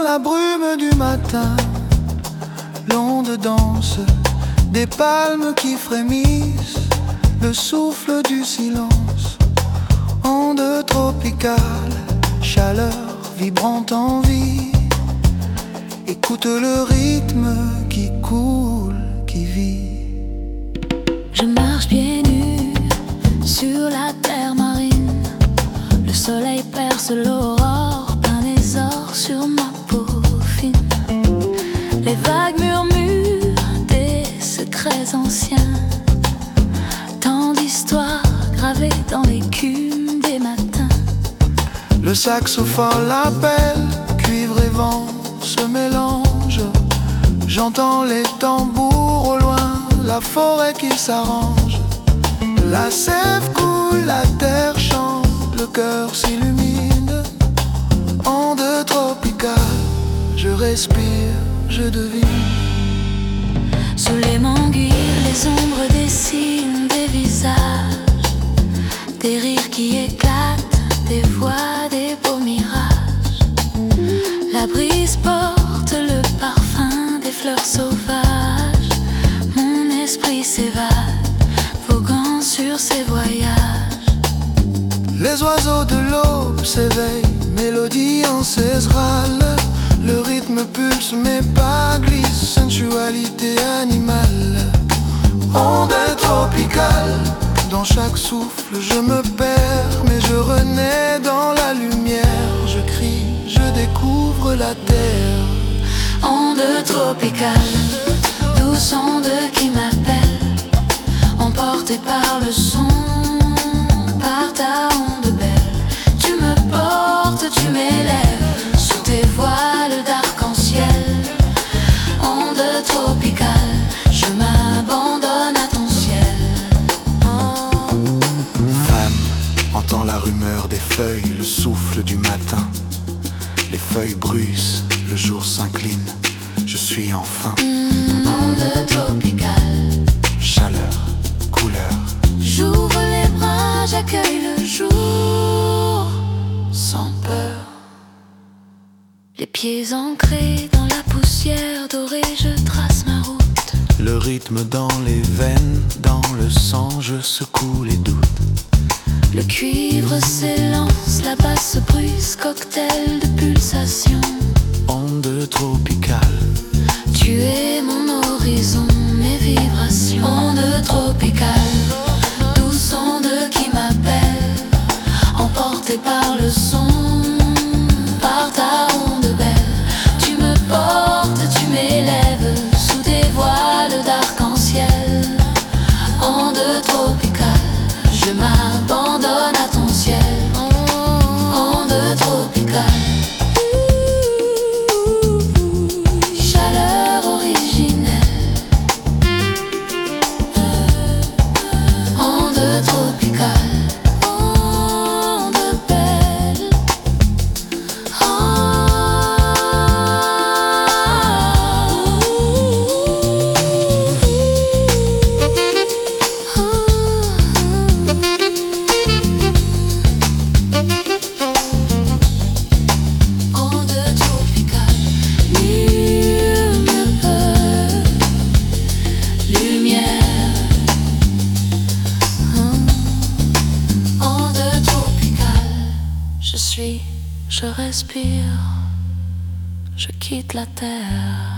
la brume du matin, l'onde danse des palmes qui frémissent, le souffle du silence, onde tropicale, chaleur vibrante en vie. Écoute le rythme qui coule, qui vit. Je marche pieds nus sur la terre marine. Le soleil perce l'aurore, peint des ors sur ma peau fine. Les vagues murmurent des secrets anciens, tant d'histoires gravées dans l'écume des matins. Le saxophone l'appelle, cuivre et vent se mélangent. J'entends les tambours au loin, la forêt qui s'arrange. La sève coule, la terre chante, le cœur s'illumine. Onde tropicale, je respire, je devine. Sous les manguiers, les ombres dessinent des visages, des rires qui éclatent, des voix, des beaux mirages. La brise porte le parfum des fleurs sauvages. Mon esprit s'évade, voguant sur ses voyages. Les oiseaux de l'aube s'éveillent, mélodie ancestrale. Le rythme pulse, mes pas glissent, sensualité animale. Onde tropicale, dans chaque souffle je me perds, mais je renais dans la lumière. Je crie, je découvre la terre. Onde tropicale, douce onde qui m'appelle, emportée par le son, par ta onde belle. Tu me portes, tu m'élèves, sous tes voiles d'arc-en-ciel. Onde tropicale, je m'abandonne à ton ciel. Femme, entends la rumeur des feuilles, le souffle du matin. Les feuilles bruissent, le jour s'incline, je suis enfin. Onde tropicale, chaleur, couleur. j'ouvre les bras, j'accueille le jour, sans peur. Les pieds ancrés dans la poussière dorée, je trace ma route. Le rythme dans les veines, dans le sang, je secoue les doutes. Le cuivre s'élance, la basse brise, cocktail de pulsations. Onde tropicale, Tu es mon horizon, mes vibrations. Onde tropicale, douce onde qui m'appelle, emportée par le son, par ta onde belle. Tu me portes, tu m'élèves, sous des voiles d'arc-en-ciel. Onde tropicale, je m'abandonne à ton ciel. Onde tropicale, chaleur originelle. Onde tropicale, onde belle. Onde tropicale, nul ne peut. Lumière, onde tropicale. Je suis, je respire, je quitte la terre.